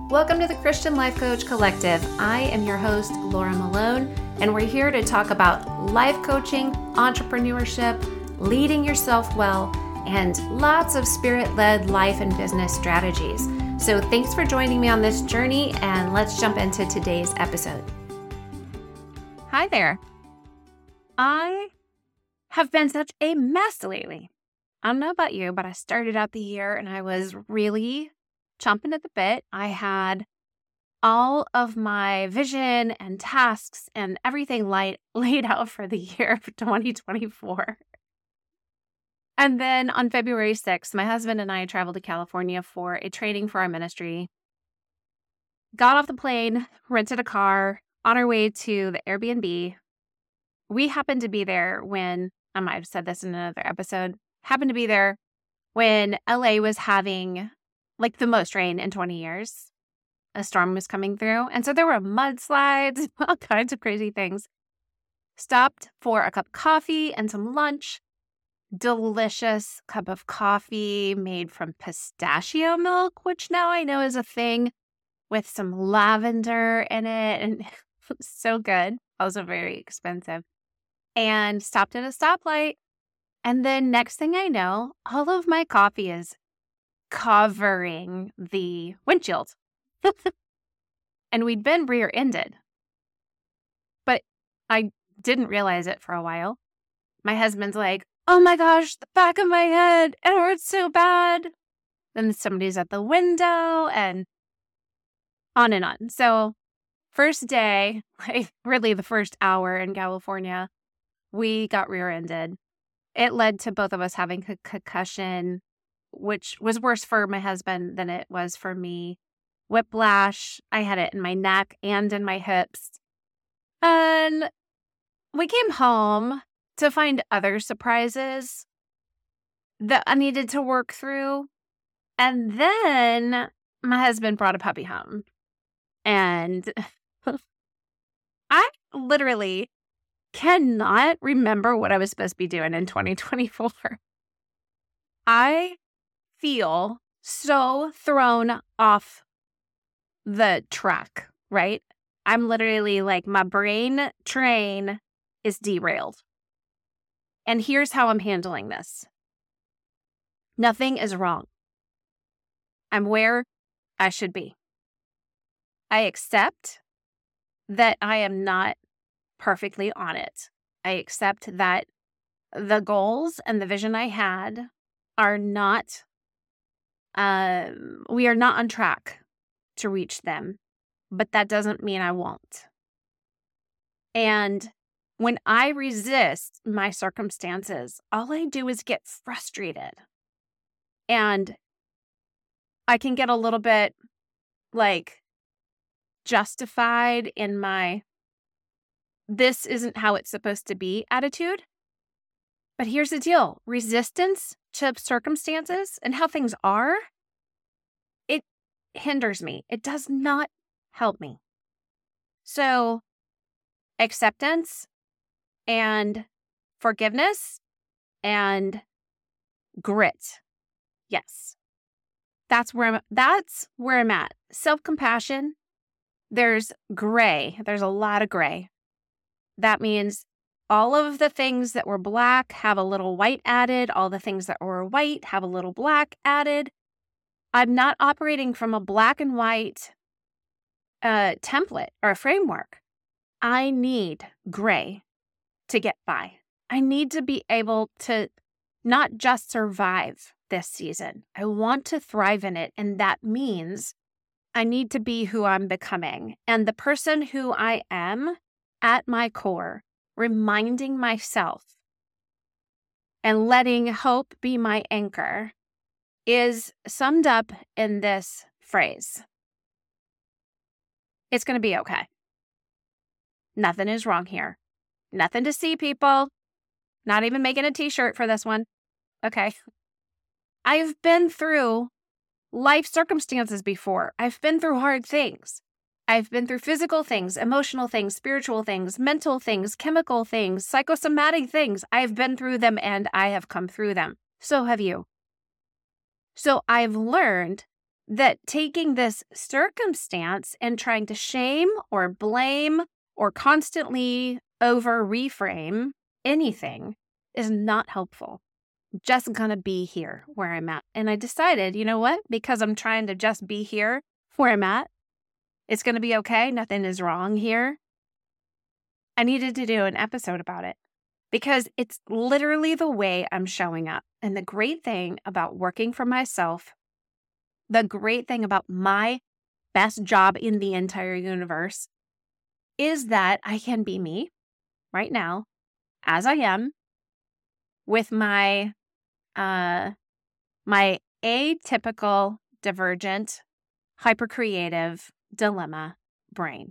Welcome to the Christian Life Coach Collective. I am your host, Laura Malone, and we're here to talk about life coaching, entrepreneurship, leading yourself well, and lots of spirit-led life and business strategies. So thanks for joining me on this journey, and let's jump into today's episode. Hi there. I have been such a mess lately. I don't know about you, but I started out the year and I was really chomping at the bit. I had all of my vision and tasks and everything laid out for the year of 2024. And then on February 6th, my husband and I traveled to California for a training for our ministry. Got off the plane, rented a car, on our way to the Airbnb. We happened to be there when, I might have said this in another episode, happened to be there when LA was having like the most rain in 20 years. A storm was coming through. And so there were mudslides, all kinds of crazy things. Stopped for a cup of coffee and some lunch. Delicious cup of coffee made from pistachio milk, which now I know is a thing, with some lavender in it. And it was so good. Also very expensive. And stopped at a stoplight. And then next thing I know, all of my coffee is covering the windshield. And we'd been rear-ended. But I didn't realize it for a while. My husband's like, oh my gosh, the back of my head, it hurts so bad. Then somebody's at the window and on and on. So first day, like really the first hour in California, we got rear-ended. It led to both of us having a concussion, which was worse for my husband than it was for me. Whiplash. I had it in my neck and in my hips. And we came home to find other surprises that I needed to work through. And then my husband brought a puppy home. And I literally cannot remember what I was supposed to be doing in 2024. I feel so thrown off the track, right? I'm literally like, my brain train is derailed. And here's how I'm handling this. Nothing is wrong. I'm where I should be. I accept that I am not perfectly on it. I accept that the goals and the vision I had are not, we are not on track to reach them, but that doesn't mean I won't. And when I resist my circumstances, all I do is get frustrated. And I can get a little bit like justified in my this isn't how it's supposed to be attitude. But here's the deal. Resistance to circumstances and how things are, it hinders me. It does not help me. So acceptance and forgiveness and grit. Yes. That's where I'm at. Self-compassion. There's gray. There's a lot of gray. That means all of the things that were black have a little white added. All the things that were white have a little black added. I'm not operating from a black and white template or a framework. I need gray to get by. I need to be able to not just survive this season. I want to thrive in it. And that means I need to be who I'm becoming. And the person who I am at my core, reminding myself and letting hope be my anchor, is summed up in this phrase. It's going to be okay. Nothing is wrong here. Nothing to see, people. Not even making a t-shirt for this one. Okay. I've been through life circumstances before. I've been through hard things. I've been through physical things, emotional things, spiritual things, mental things, chemical things, psychosomatic things. I've been through them and I have come through them. So have you. So I've learned that taking this circumstance and trying to shame or blame or constantly over reframe anything is not helpful. I'm just going to be here where I'm at. And I decided, you know what? Because I'm trying to just be here where I'm at, it's going to be okay. Nothing is wrong here. I needed to do an episode about it because it's literally the way I'm showing up. And the great thing about working for myself, the great thing about my best job in the entire universe is that I can be me right now as I am with my my atypical, divergent, hypercreative dilemma brain.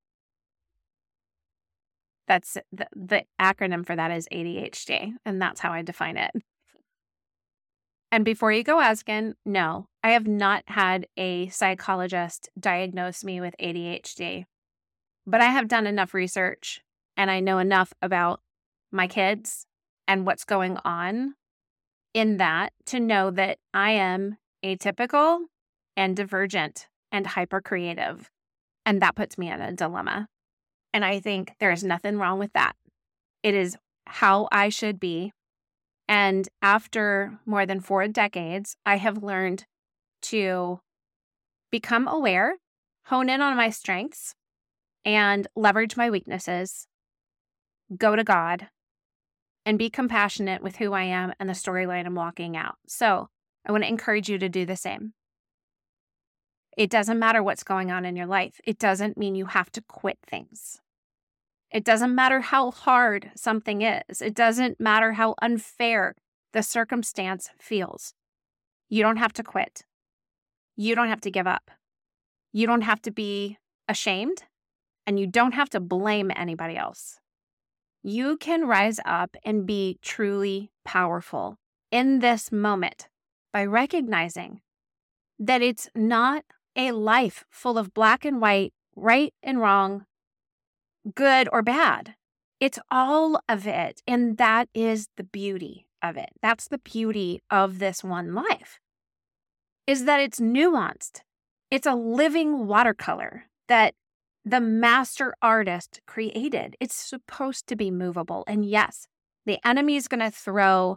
That's the acronym for that is ADHD, and that's how I define it. And before you go asking, no, I have not had a psychologist diagnose me with ADHD, but I have done enough research and I know enough about my kids and what's going on in that to know that I am atypical and divergent and hypercreative, and that puts me in a dilemma. And I think there is nothing wrong with that. It is how I should be. And after more than 4 decades, I have learned to become aware, hone in on my strengths, and leverage my weaknesses, go to God, and be compassionate with who I am and the storyline I'm walking out. So I want to encourage you to do the same. It doesn't matter what's going on in your life. It doesn't mean you have to quit things. It doesn't matter how hard something is. It doesn't matter how unfair the circumstance feels. You don't have to quit. You don't have to give up. You don't have to be ashamed, and you don't have to blame anybody else. You can rise up and be truly powerful in this moment by recognizing that it's not a life full of black and white, right and wrong, good or bad. It's all of it. And that is the beauty of it. That's the beauty of this one life, is that it's nuanced. It's a living watercolor that the master artist created. It's supposed to be movable. And yes, the enemy is going to throw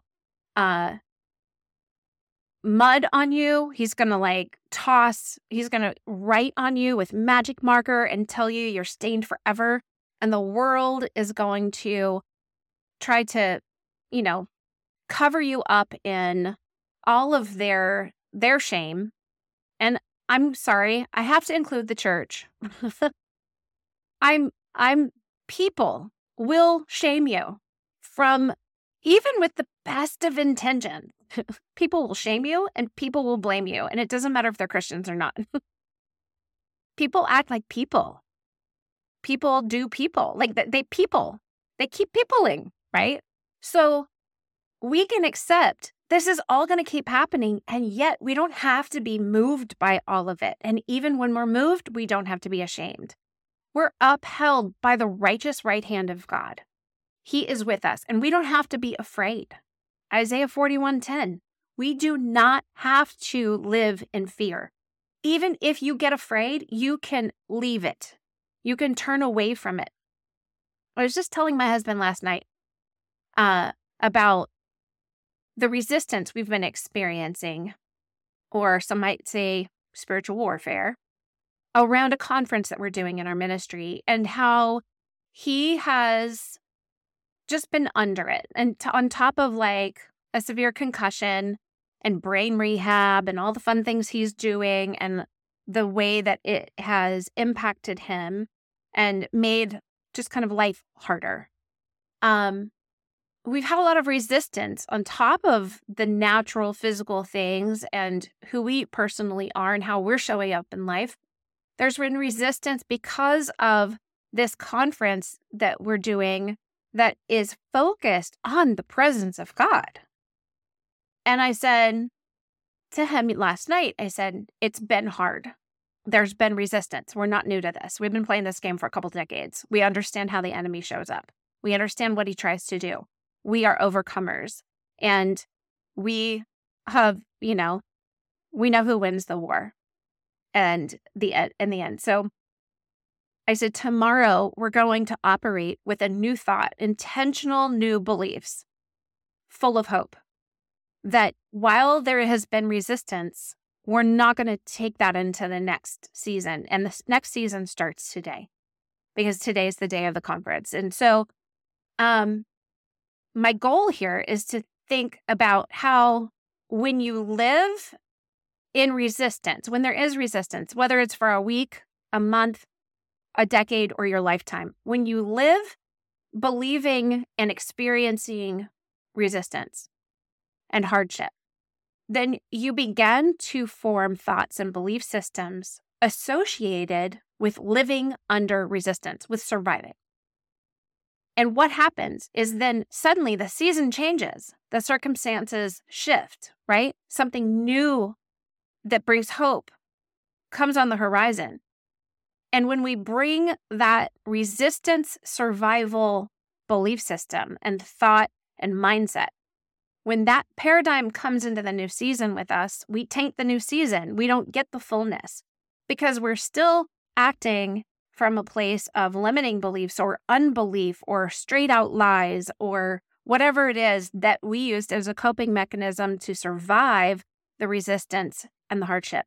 mud on you. He's going to he's going to write on you with magic marker and tell you you're stained forever. And the world is going to try to, cover you up in all of their shame. And I'm sorry, I have to include the church. People will shame you from, even with the best of intention. People will shame you and people will blame you. And it doesn't matter if they're Christians or not. People act like people. People do people. They keep peopling, right? So we can accept this is all going to keep happening, and yet we don't have to be moved by all of it. And even when we're moved, we don't have to be ashamed. We're upheld by the righteous right hand of God. He is with us, and we don't have to be afraid. Isaiah 41:10, we do not have to live in fear. Even if you get afraid, you can leave it. You can turn away from it. I was just telling my husband last night about the resistance we've been experiencing, or some might say spiritual warfare, around a conference that we're doing in our ministry, and how he has just been under it. And on top of a severe concussion and brain rehab and all the fun things he's doing and the way that it has impacted him and made just kind of life harder. We've had a lot of resistance on top of the natural physical things and who we personally are and how we're showing up in life. There's been resistance because of this conference that we're doing that is focused on the presence of God. And I said to him last night, I said, it's been hard. There's been resistance. We're not new to this. We've been playing this game for a couple decades. We understand how the enemy shows up. We understand what he tries to do. We are overcomers. And we have, we know who wins the war. and in the end. So I said, tomorrow we're going to operate with a new thought, intentional new beliefs, full of hope, that while there has been resistance, we're not going to take that into the next season. And the next season starts today, because today is the day of the conference. And so my goal here is to think about how when you live in resistance, when there is resistance, whether it's for a week, a month, a decade, or your lifetime, when you live believing and experiencing resistance and hardship, then you begin to form thoughts and belief systems associated with living under resistance, with surviving. And what happens is then suddenly the season changes, the circumstances shift, right? Something new that brings hope comes on the horizon. And when we bring that resistance survival belief system and thought and mindset, when that paradigm comes into the new season with us, we taint the new season. We don't get the fullness because we're still acting from a place of limiting beliefs or unbelief or straight out lies or whatever it is that we used as a coping mechanism to survive the resistance and the hardship.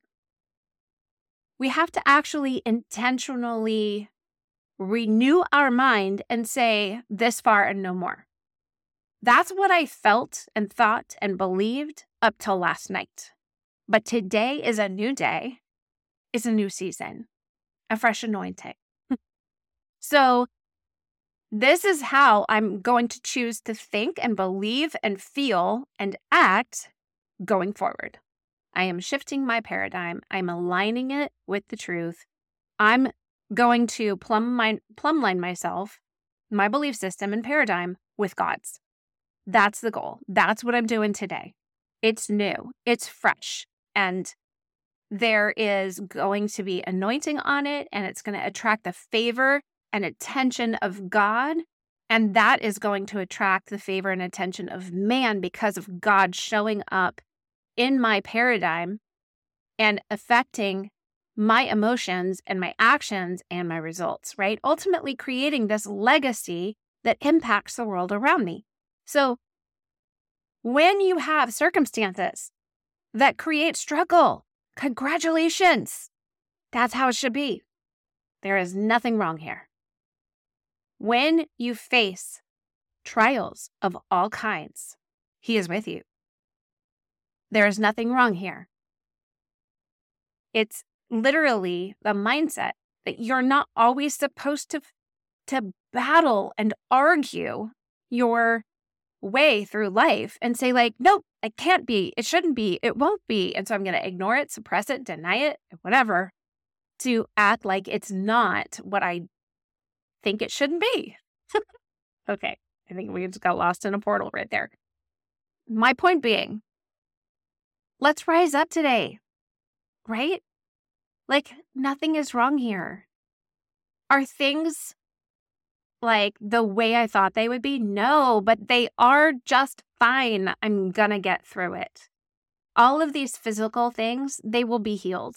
We have to actually intentionally renew our mind and say, this far and no more. That's what I felt and thought and believed up till last night. But today is a new day. It's a new season, a fresh anointing. So this is how I'm going to choose to think and believe and feel and act going forward. I am shifting my paradigm. I'm aligning it with the truth. I'm going to plumb line myself, my belief system and paradigm with God's. That's the goal. That's what I'm doing today. It's new. It's fresh. And there is going to be anointing on it, and it's going to attract the favor and attention of God. And that is going to attract the favor and attention of man because of God showing up in my paradigm and affecting my emotions and my actions and my results, right? Ultimately creating this legacy that impacts the world around me. So when you have circumstances that create struggle, congratulations. That's how it should be. There is nothing wrong here. When you face trials of all kinds, He is with you. There is nothing wrong here. It's literally the mindset that you're not always supposed to battle and argue your way through life and say like, nope, it can't be, it shouldn't be, it won't be. And so I'm going to ignore it, suppress it, deny it, whatever, to act like it's not what I think it shouldn't be. Okay, I think we just got lost in a portal right there. My point being, let's rise up today, right? Like nothing is wrong here. Are things like the way I thought they would be? No, but they are just fine. I'm gonna get through it. All of these physical things, they will be healed.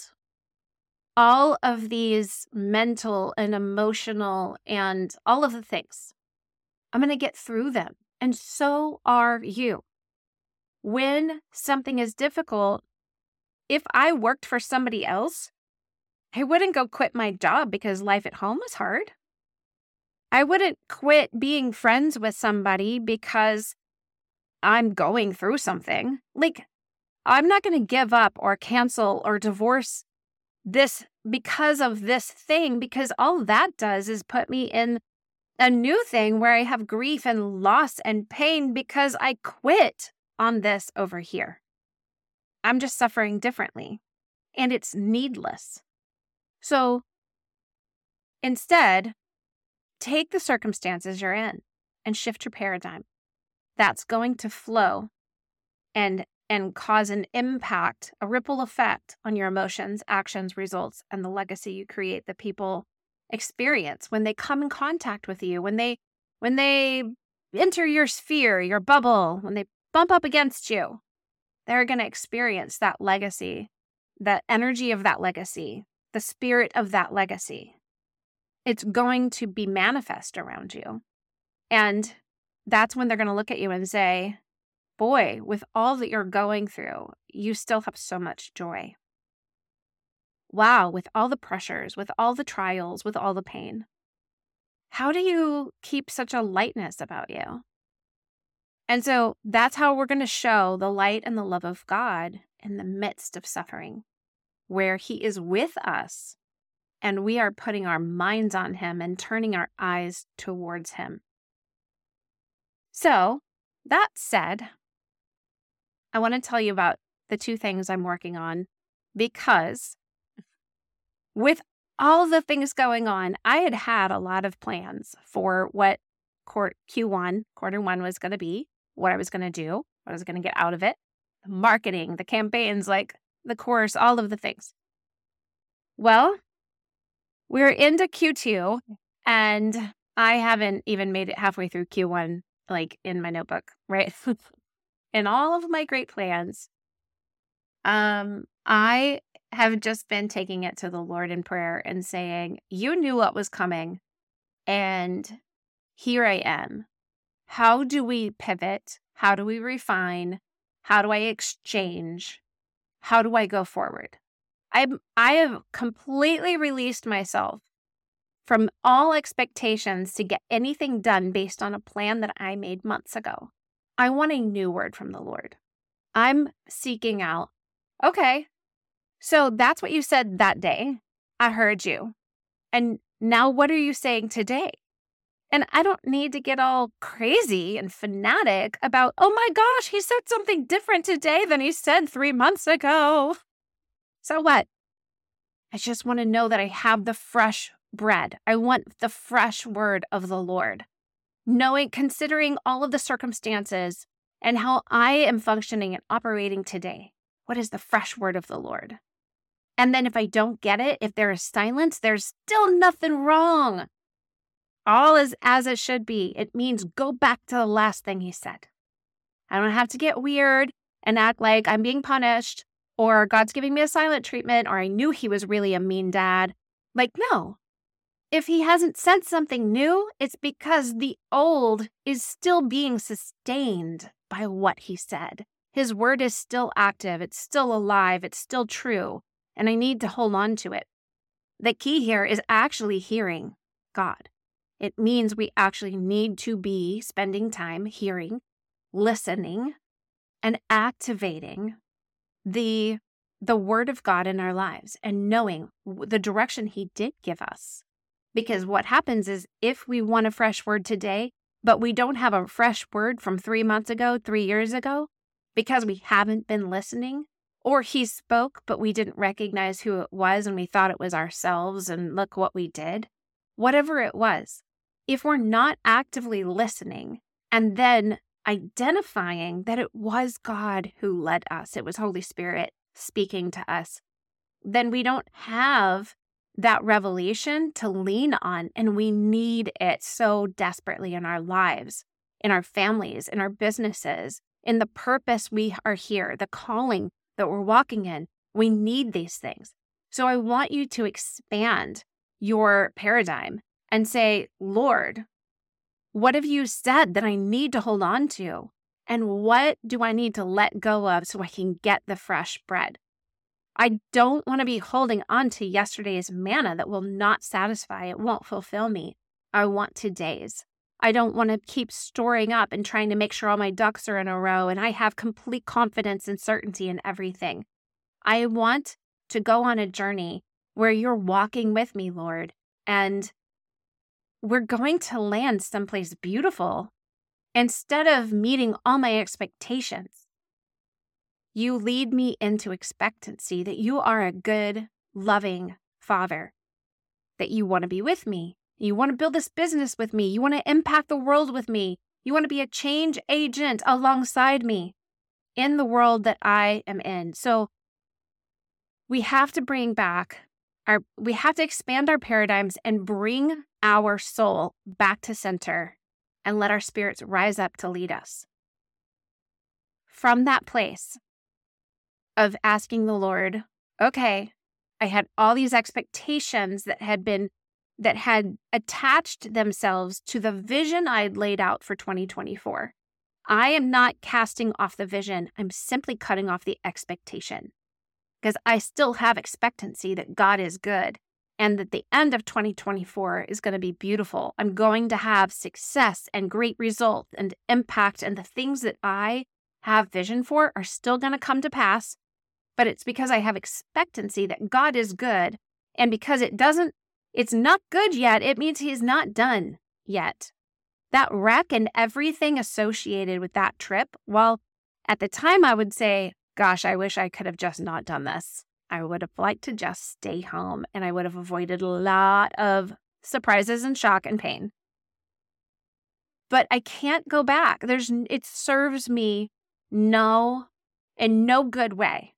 All of these mental and emotional and all of the things, I'm gonna get through them. And so are you. When something is difficult, if I worked for somebody else, I wouldn't go quit my job because life at home was hard. I wouldn't quit being friends with somebody because I'm going through something. Like, I'm not going to give up or cancel or divorce this because of this thing, because all that does is put me in a new thing where I have grief and loss and pain because I quit on this over here. I'm just suffering differently, and it's needless. So instead, take the circumstances you're in and shift your paradigm. That's going to flow and cause an impact, a ripple effect on your emotions, actions, results, and the legacy you create that people experience when they come in contact with you, when they enter your sphere, your bubble, when they bump up against you. They're going to experience that legacy the energy of that legacy, the spirit of that legacy, it's going to be manifest around you. And that's when they're going to look at you and say, boy, with all that you're going through, you still have so much joy. Wow, with all the pressures, with all the trials, with all the pain, how do you keep such a lightness about you? And so that's how we're going to show the light and the love of God in the midst of suffering, where He is with us and we are putting our minds on Him and turning our eyes towards Him. So, that said, I want to tell you about the two things I'm working on, because with all the things going on, I had a lot of plans for what Q1, quarter one was going to be, what I was going to do, what I was going to get out of it, the marketing, the campaigns, like the course, all of the things. Well, we're into Q2 and I haven't even made it halfway through Q1, like in my notebook, right? In all of my great plans, I have just been taking it to the Lord in prayer and saying, you knew what was coming, and here I am. How do we pivot? How do we refine? How do I exchange? How do I go forward? I have completely released myself from all expectations to get anything done based on a plan that I made months ago. I want a new word from the Lord. I'm seeking out, okay, so that's what you said that day. I heard you. And now what are you saying today? And I don't need to get all crazy and fanatic about, oh my gosh, he said something different today than he said 3 months ago. So what? I just want to know that I have the fresh bread. I want the fresh word of the Lord. Considering all of the circumstances and how I am functioning and operating today, what is the fresh word of the Lord? And then if I don't get it, if there is silence, there's still nothing wrong. All is as it should be. It means go back to the last thing he said. I don't have to get weird and act like I'm being punished or God's giving me a silent treatment or I knew he was really a mean dad. Like, no. If he hasn't said something new, it's because the old is still being sustained by what he said. His word is still active. It's still alive. It's still true. And I need to hold on to it. The key here is actually hearing God. It means we actually need to be spending time hearing, listening, and activating the word of God in our lives and knowing the direction he did give us. Because what happens is if we want a fresh word today, but we don't have a fresh word from 3 months ago, 3 years ago, because we haven't been listening, or he spoke, but we didn't recognize who it was and we thought it was ourselves and look what we did, whatever it was. If we're not actively listening and then identifying that it was God who led us, it was Holy Spirit speaking to us, then we don't have that revelation to lean on, and we need it so desperately in our lives, in our families, in our businesses, in the purpose we are here, the calling that we're walking in. We need these things. So I want you to expand your paradigm and say, Lord, what have you said that I need to hold on to? And what do I need to let go of so I can get the fresh bread? I don't want to be holding on to yesterday's manna that will not satisfy. It won't fulfill me. I want today's. I don't want to keep storing up and trying to make sure all my ducks are in a row and I have complete confidence and certainty in everything. I want to go on a journey where you're walking with me, Lord, and we're going to land someplace beautiful. Instead of meeting all my expectations, you lead me into expectancy that you are a good, loving Father, that you want to be with me. You want to build this business with me. You want to impact the world with me. You want to be a change agent alongside me in the world that I am in. So we have to we have to expand our paradigms and bring our soul back to center and let our spirits rise up to lead us. From that place of asking the Lord, okay, I had all these expectations that had attached themselves to the vision I had laid out for 2024. I am not casting off the vision. I'm simply cutting off the expectation, because I still have expectancy that God is good and that the end of 2024 is going to be beautiful. I'm going to have success and great results and impact, and the things that I have vision for are still going to come to pass. But it's because I have expectancy that God is good. And because it's not good yet, it means he's not done yet. That wreck and everything associated with that trip, well, at the time I would say, gosh, I wish I could have just not done this. I would have liked to just stay home, and I would have avoided a lot of surprises and shock and pain. But I can't go back. It serves me in no good way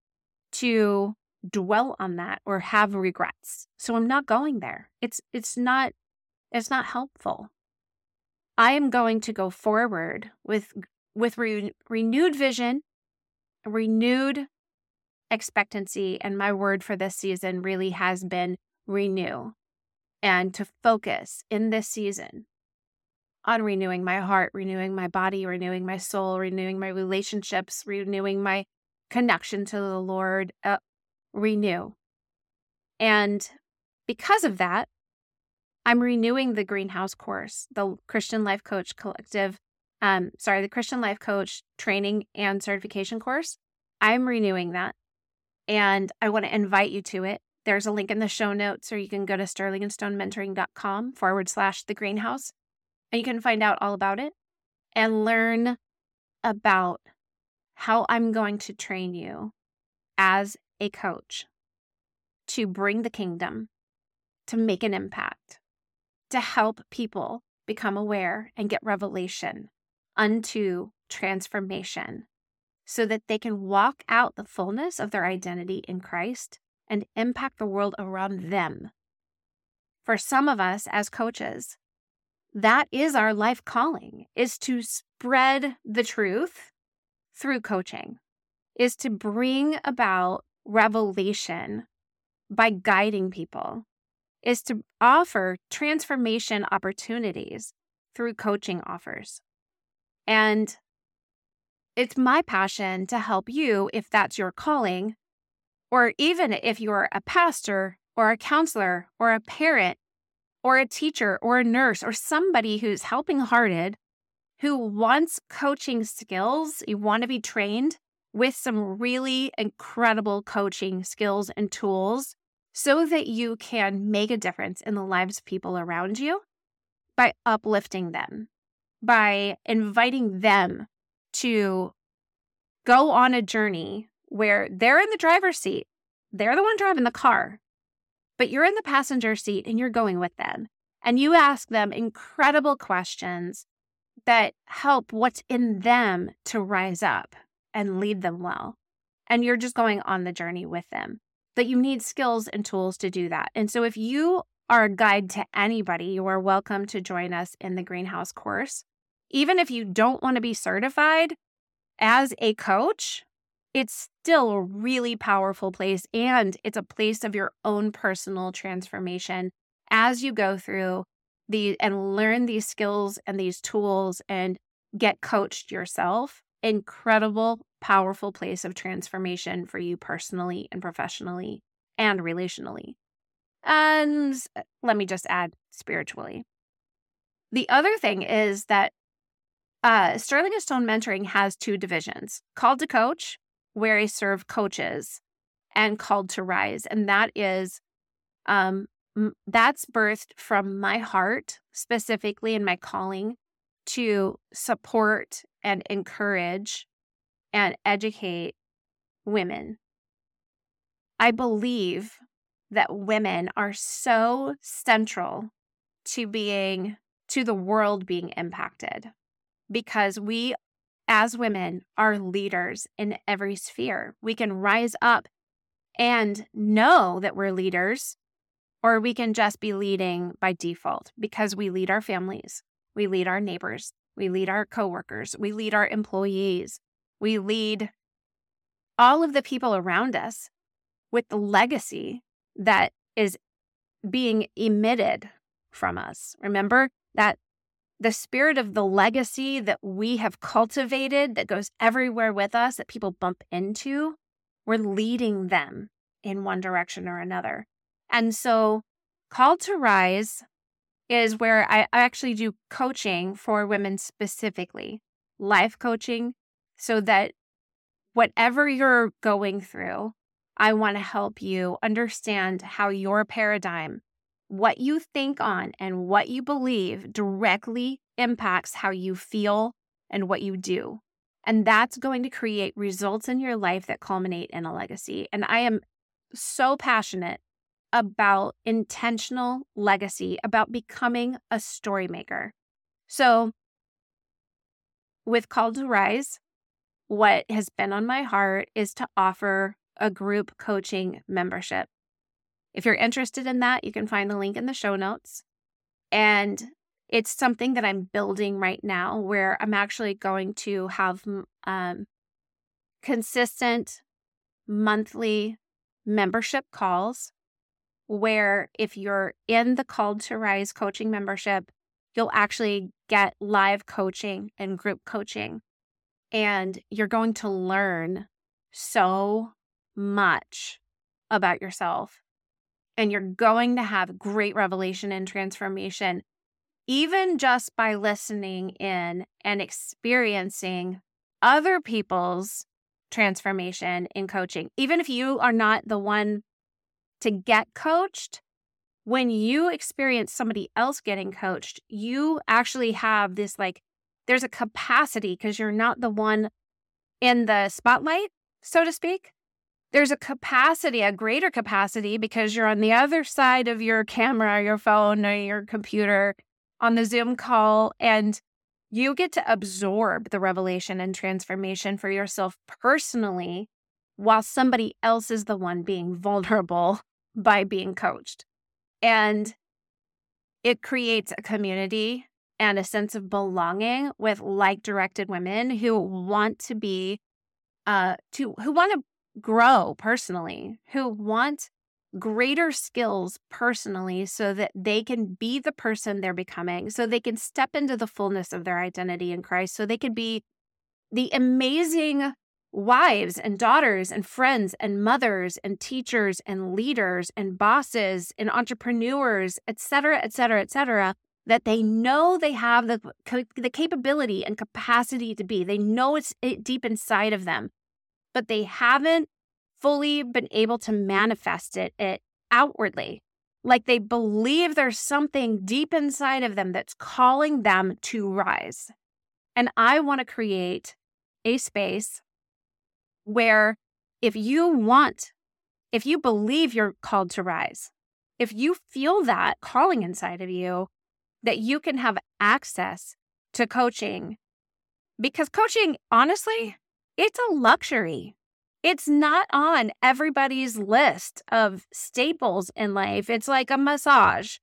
to dwell on that or have regrets. So I'm not going there. It's not helpful. I am going to go forward with renewed vision, renewed expectancy, and my word for this season really has been renew, and to focus in this season on renewing my heart, renewing my body, renewing my soul, renewing my relationships, renewing my connection to the Lord, renew. And because of that, I'm renewing the Greenhouse course, the Christian Life Coach Collective, the Christian Life Coach training and certification course. I'm renewing that, and I want to invite you to it. There's a link in the show notes, or you can go to sterlingandstonementoring.com/the Greenhouse, and you can find out all about it and learn about how I'm going to train you as a coach to bring the kingdom, to make an impact, to help people become aware and get revelation unto transformation, so that they can walk out the fullness of their identity in Christ and impact the world around them. For some of us as coaches, that is our life calling, is to spread the truth through coaching, is to bring about revelation by guiding people, is to offer transformation opportunities through coaching offers. And it's my passion to help you, if that's your calling, or even if you're a pastor or a counselor or a parent or a teacher or a nurse or somebody who's helping-hearted, who wants coaching skills. You want to be trained with some really incredible coaching skills and tools so that you can make a difference in the lives of people around you by uplifting them, by inviting them to go on a journey where they're in the driver's seat. They're the one driving the car, but you're in the passenger seat and you're going with them. And you ask them incredible questions that help what's in them to rise up and lead them well. And you're just going on the journey with them. But you need skills and tools to do that. And so if you are a guide to anybody, you are welcome to join us in the Greenhouse course. Even if you don't want to be certified as a coach, it's still a really powerful place, and it's a place of your own personal transformation as you go through and learn these skills and these tools and get coached yourself. Incredible, powerful place of transformation for you personally and professionally and relationally. And let me just add, spiritually. The other thing is that Sterling and Stone Mentoring has two divisions: Called to Coach, where I serve coaches, and Called to Rise. And that is, that's birthed from my heart, specifically in my calling to support and encourage and educate women. I believe that women are so central to the world being impacted, because we as women are leaders in every sphere. We can rise up and know that we're leaders, or we can just be leading by default because we lead our families, we lead our neighbors, we lead our coworkers, we lead our employees, we lead all of the people around us. with the legacy that is being emitted from us. Remember that the spirit of the legacy that we have cultivated that goes everywhere with us, that people bump into, we're leading them in one direction or another. And so Called to Rise is where I actually do coaching for women specifically, life coaching, so that whatever you're going through, I want to help you understand how your paradigm, what you think on and what you believe directly impacts how you feel and what you do. And that's going to create results in your life that culminate in a legacy. And I am so passionate about intentional legacy, about becoming a story maker. So with Called to Rise, what has been on my heart is to offer a group coaching membership. If you're interested in that, you can find the link in the show notes. And it's something that I'm building right now where I'm actually going to have consistent monthly membership calls where if you're in the Called to Rise coaching membership, you'll actually get live coaching and group coaching. And you're going to learn so much about yourself. And you're going to have great revelation and transformation, even just by listening in and experiencing other people's transformation in coaching. Even if you are not the one to get coached, when you experience somebody else getting coached, you actually have this there's a capacity because you're not the one in the spotlight, so to speak. There's a capacity, a greater capacity, because you're on the other side of your camera, your phone, or your computer on the Zoom call, and you get to absorb the revelation and transformation for yourself personally while somebody else is the one being vulnerable by being coached. And it creates a community and a sense of belonging with like-directed women who want to be, who want to grow personally, who want greater skills personally so that they can be the person they're becoming, so they can step into the fullness of their identity in Christ, so they can be the amazing wives and daughters and friends and mothers and teachers and leaders and bosses and entrepreneurs, et cetera, that they know they have the capability and capacity to be. They know it's deep inside of them, but they haven't fully been able to manifest it outwardly. Like they believe there's something deep inside of them that's calling them to rise. And I want to create a space where if you believe you're called to rise, if you feel that calling inside of you, that you can have access to coaching. Because coaching, honestly, it's a luxury. It's not on everybody's list of staples in life. It's like a massage.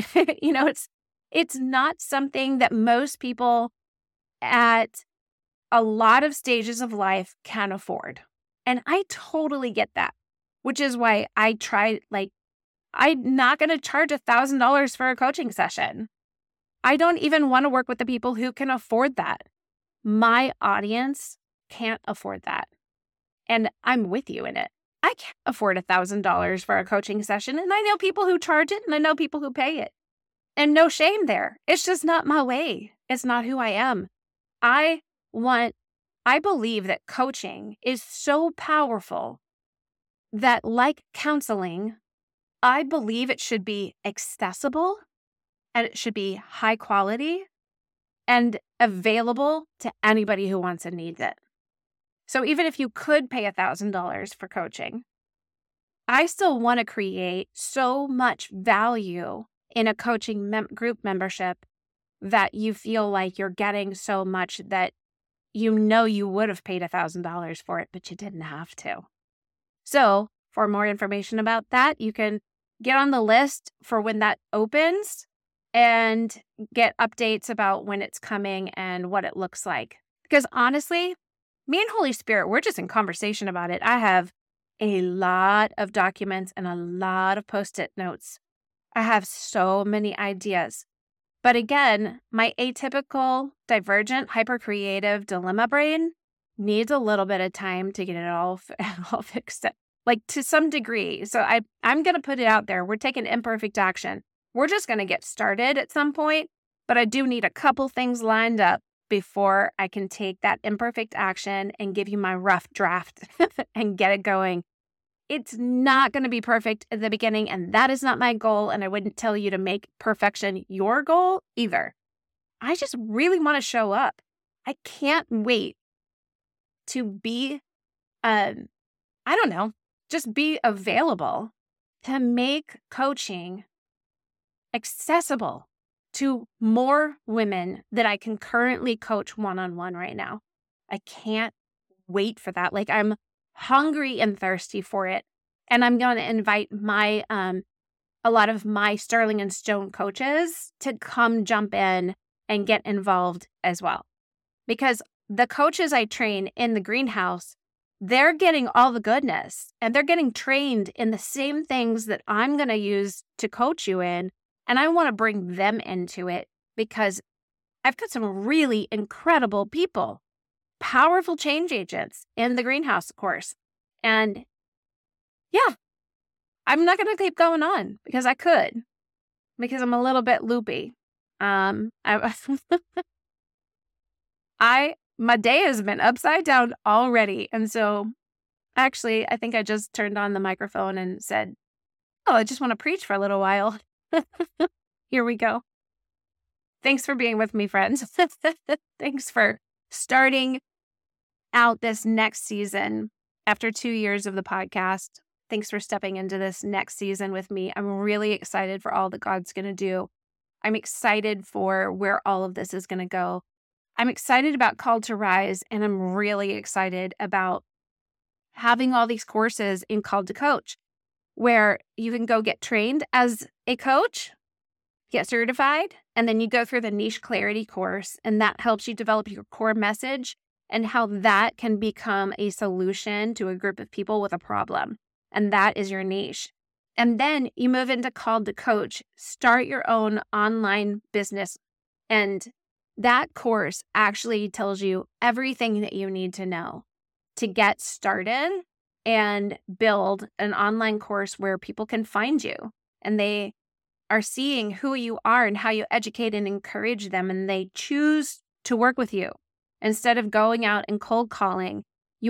It's not something that most people at a lot of stages of life can afford. And I totally get that, which is why I'm not going to charge $1,000 for a coaching session. I don't even want to work with the people who can afford that. My audience can't afford that. And I'm with you in it. I can't afford $1,000 for a coaching session. And I know people who charge it and I know people who pay it. And no shame there. It's just not my way. It's not who I am. I believe that coaching is so powerful that, like counseling, I believe it should be accessible and it should be high quality and available to anybody who wants and needs it. So even if you could pay $1,000 for coaching, I still want to create so much value in a coaching group membership that you feel like you're getting so much that you would have paid $1,000 for it, but you didn't have to. So for more information about that, you can get on the list for when that opens and get updates about when it's coming and what it looks like. Because honestly, me and Holy Spirit, we're just in conversation about it. I have a lot of documents and a lot of Post-it notes. I have so many ideas. But again, my atypical, divergent, hypercreative dilemma brain needs a little bit of time to get it all fixed up, like to some degree. So I'm going to put it out there. We're taking imperfect action. We're just going to get started at some point, but I do need a couple things lined up before I can take that imperfect action and give you my rough draft and get it going. It's not going to be perfect at the beginning, and that is not my goal, and I wouldn't tell you to make perfection your goal either. I just really want to show up. I can't wait to be, just be available to make coaching accessible to more women that I can currently coach one-on-one right now. I can't wait for that. Like, I'm hungry and thirsty for it. And I'm going to invite a lot of my Sterling and Stone coaches to come jump in and get involved as well. Because the coaches I train in the greenhouse, they're getting all the goodness and they're getting trained in the same things that I'm going to use to coach you in. And I want to bring them into it because I've got some really incredible people, powerful change agents in the greenhouse course. And yeah, I'm not going to keep going on because I could, because I'm a little bit loopy. My day has been upside down already. And so actually, I think I just turned on the microphone and said, oh, I just want to preach for a little while. Here we go. Thanks for being with me, friends. Thanks for starting out this next season after 2 years of the podcast. Thanks for stepping into this next season with me. I'm really excited for all that God's going to do. I'm excited for where all of this is going to go. I'm excited about Called to Rise, and I'm really excited about having all these courses in Called to Coach, where you can go get trained as a coach, get certified, and then you go through the Niche Clarity course, and that helps you develop your core message and how that can become a solution to a group of people with a problem. And that is your niche. And then you move into Called to Coach, start your own online business. And that course actually tells you everything that you need to know to get started and build an online course where people can find you and they are seeing who you are and how you educate and encourage them, and they choose to work with you. Instead of going out and cold calling,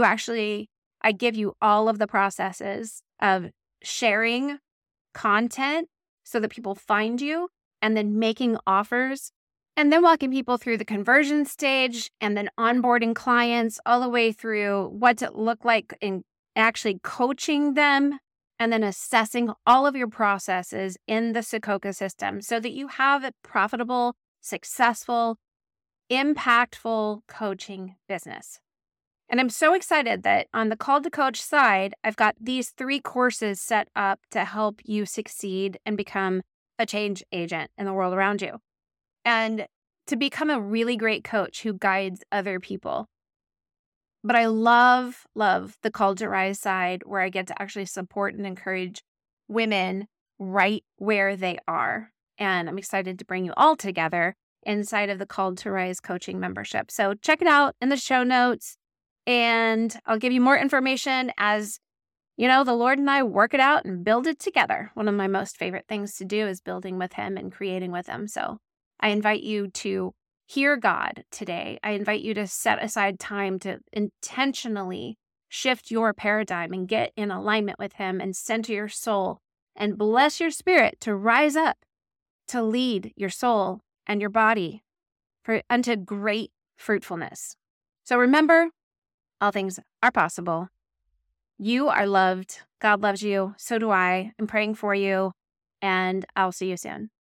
I give you all of the processes of sharing content so that people find you, and then making offers, and then walking people through the conversion stage, and then onboarding clients all the way through what to look like in actually coaching them, and then assessing all of your processes in the Socoka system so that you have a profitable, successful, impactful coaching business. And I'm so excited that on the Called to Coach side, I've got these 3 courses set up to help you succeed and become a change agent in the world around you, and to become a really great coach who guides other people. But I love the Called to Rise side, where I get to actually support and encourage women right where they are. And I'm excited to bring you all together inside of the Called to Rise coaching membership. So check it out in the show notes, and I'll give you more information as, the Lord and I work it out and build it together. One of my most favorite things to do is building with Him and creating with Him. So I invite you to hear God today. I invite you to set aside time to intentionally shift your paradigm and get in alignment with Him and center your soul and bless your spirit to rise up, to lead your soul and your body unto great fruitfulness. So remember, all things are possible. You are loved. God loves you. So do I. I'm praying for you, and I'll see you soon.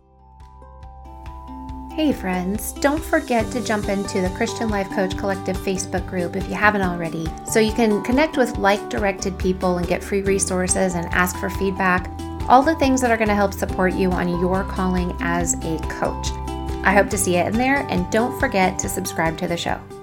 Hey friends, don't forget to jump into the Christian Life Coach Collective Facebook group if you haven't already, so you can connect with like-directed people and get free resources and ask for feedback, all the things that are going to help support you on your calling as a coach. I hope to see you in there, and don't forget to subscribe to the show.